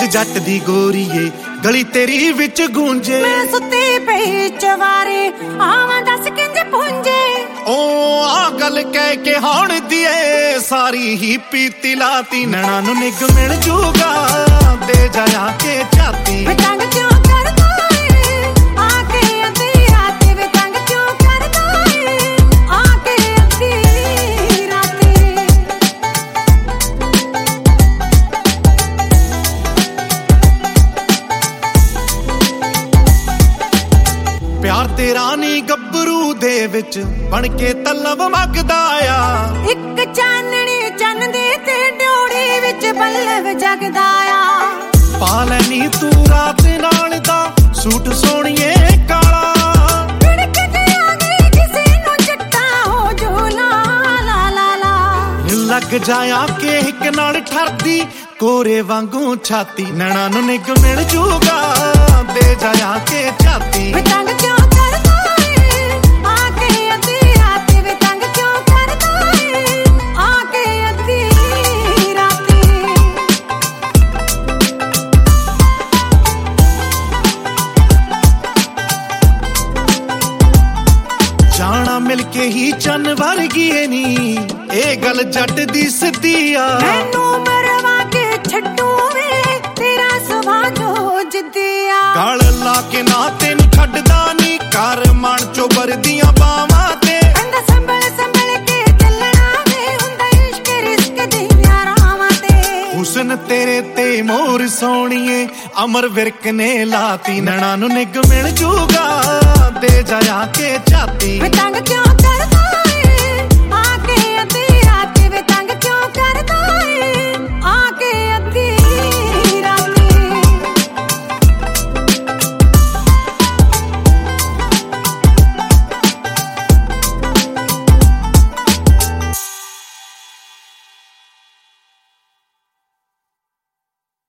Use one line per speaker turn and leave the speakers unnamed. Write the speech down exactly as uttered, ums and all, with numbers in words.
जट दी गोरीए गली तेरी विच गूंजे।
मैं सुती पई चवारे आवां दस किंज पुंजे।
ओ आ गल कह के हाण दिए सारी ही पीती लाती। नैना नू निग मिल जूगा दे जाया के छाती।
वे तंग क्यों करदा है आके अद्धी रात। वे तंग क्यों करदा है आके अद्धी रात।
प्यार तेरा नी गब्बरू दे विच बन के तलब मंगदा आ।
इक चाननी चन्न दे ते ड्योड़ी विच बल्लभ जगदा आ।
पा लैनी तू रात नाल दा सूट सोहणीए काला।
धड़क के आ गई किसे नू चिट्टा हो झूला ला ला ला।
लग जाया के हिक नाल ठरदी कोरे वांगू छाती। नैना नू निग मिल जूगा दे जाया के छाती।
वे तंग क्यों करदा है आके अद्धी रात। वे तंग क्यों करदा है आके अद्धी रात।
जाना मिल के ही चन वर्गी है नी ए गल जट दी सिद्धी आ।
मैनू मरवा के छड्डू वे तेरा सुभाव जो जिद्दिया।
गल ला के ना तेन छड्डदा नी कर मन चो बरदियां बावां ते।
बंदा संभल संभल के चलना वे हुंदा इश्क रिस्क दियां रावां ते।
हुस्न तेरे ते मोर सोहणीए अमर विरक ने लाती। नैना नू निग मिल जूगा दे जाया के छाती।
वे तंग क्यों